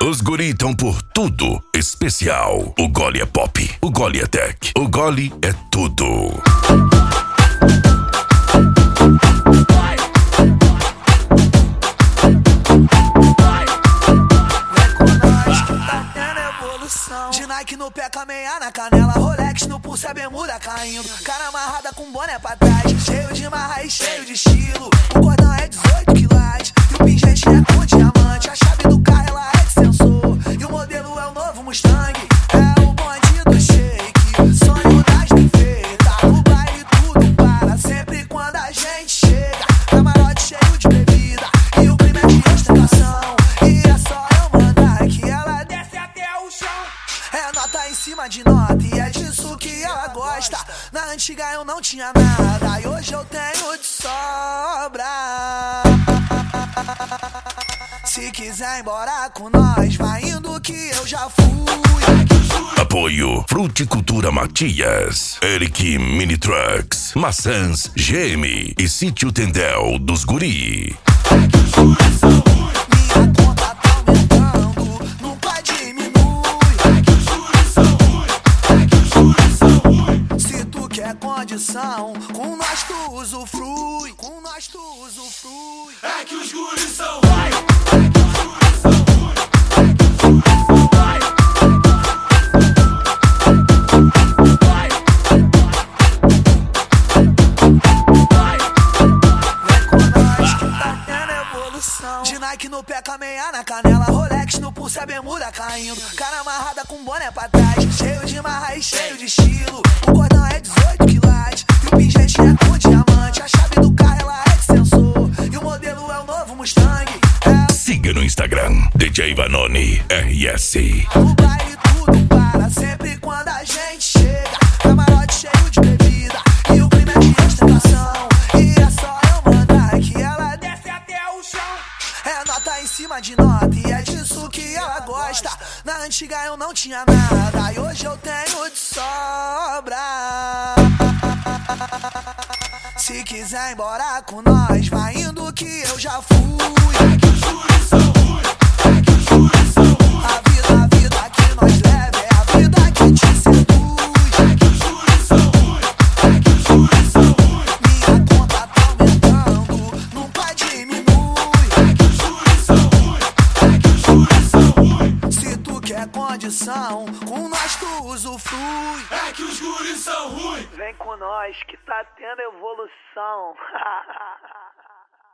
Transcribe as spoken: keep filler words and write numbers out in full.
Os guri tão por tudo especial. O gole é pop, o gole é tech, o gole é tudo. De Nike no pé, caminhar na canela, Rolex no pulso, a bermuda caindo, cara amarrada com boné pra trás, cheio de marra e cheio de estilo. O cordão é dezoito quilates e o pingente é com diamante. A chave do carro ela é de sensor e o modelo é o novo Mustang. É o bonde do shake, sonho das perfeitas. No baile tudo para, sempre quando a gente chega. Camarote cheio de bebida e o clima é de ostentação. E é só eu mandar que ela desce até o chão. É nota em cima de nota e é disso que ela gosta. Na antiga eu não tinha nada e hoje eu tenho de sobra. Se quiser ir embora com nós, vai indo que eu já fui. Apoio Fruticultura Matias, Eric Mini Trucks, Maçãs G M e Sítio Tendel dos Guri. Minha conta tá aumentando, nunca diminui. Se tu quer condição, com nós tu usufrui. Com nós tu usufrui. É que os guris são ruins. De Nike no pé, caminhar na canela, Rolex no pulso, a bermuda caindo, cara amarrada com boné pra trás, cheio de marra e cheio de estilo. O cordão é dezoito quilates e o pingente é com diamante. A chave do carro ela é de sensor e o modelo é o novo Mustang. É... Siga no Instagram, D J Vanoni R S. No baile tudo para, sempre quando a gente chega. Camarote cheio de bebida e o clima é de ostentação. E é só eu mandar que ela desce até o chão. É nota em cima de nota e é disso que ela gosta. Na antiga eu não tinha nada e hoje eu tenho de sobra. Se quiser ir embora com nós, vai indo que eu já fui. É que os guris são ruins. É que os guris são ruins. A vida, a vida que nós leva é a vida que te seduz. É que os guris são ruins. É que os guris são ruins. Minha conta tá aumentando, nunca diminui. É que os guris são ruins. É que os guris são ruins. Se tu quer condição, com nós tu usufrui. É que os guris são ruins. Vem com nós que tá tendo evolução.